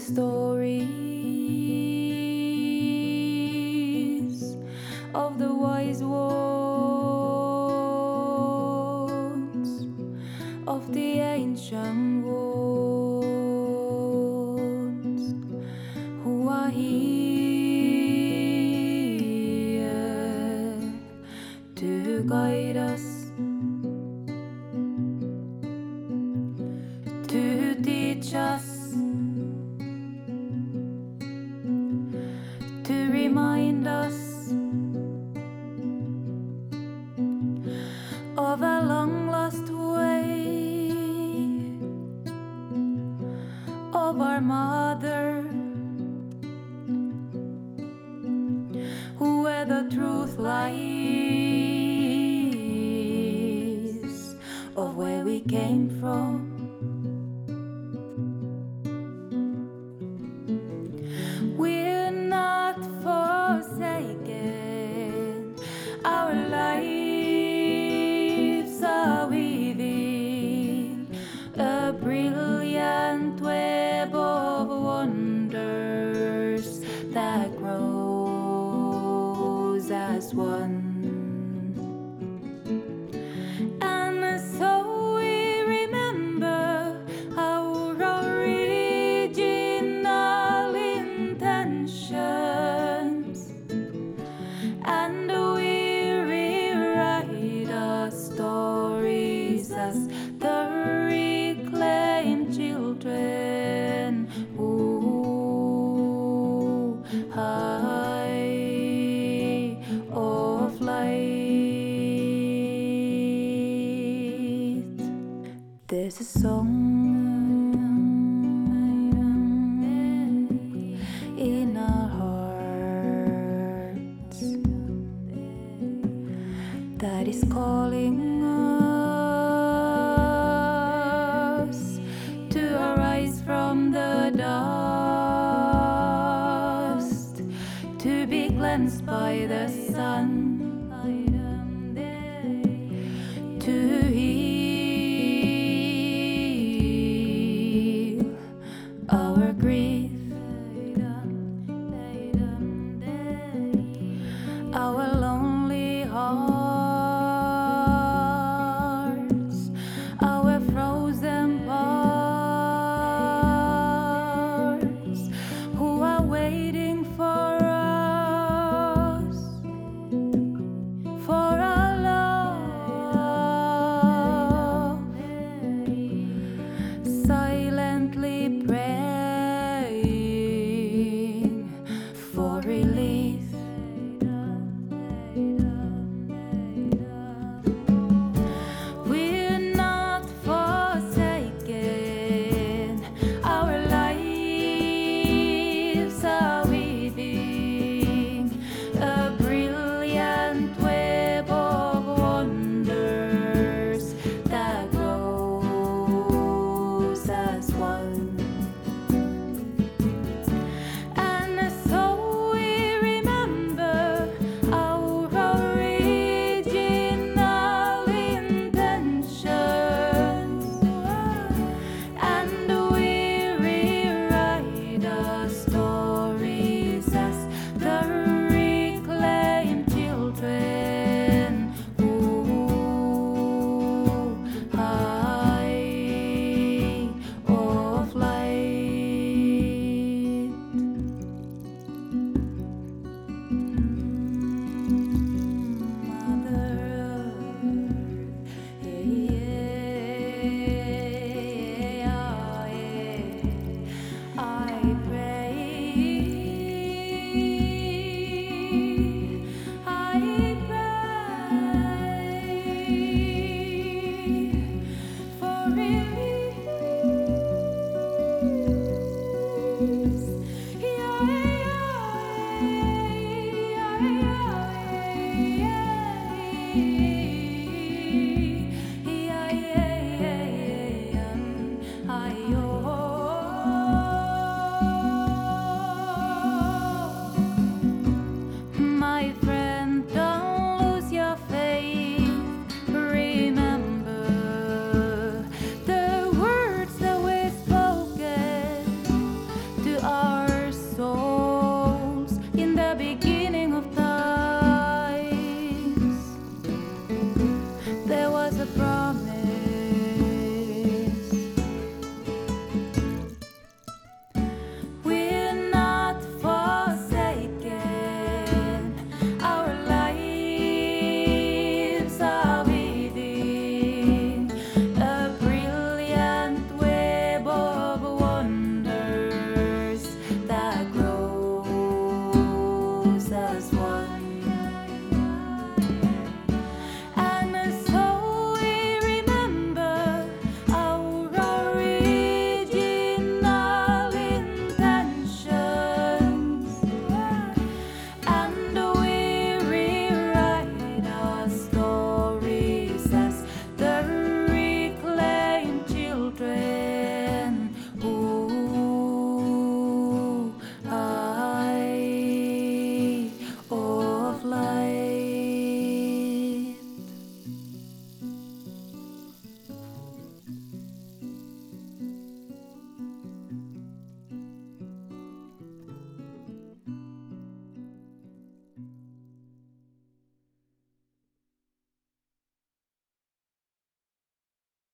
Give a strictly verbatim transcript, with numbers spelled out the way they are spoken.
stories of the wise ones, of the ancient ones who are here to guide us, to teach us, to remind us of a long lost way, of our mother, where the truth lies, of where we came from. We're not forsaken, our lives are weaving a brilliant web of wonders that grows as one. And so we remember our original intentions, and we rewrite our stories as the reclaimed children who high of light. There's a song in our hearts that is calling us to arise from the dust, to be cleansed by the sun, to heal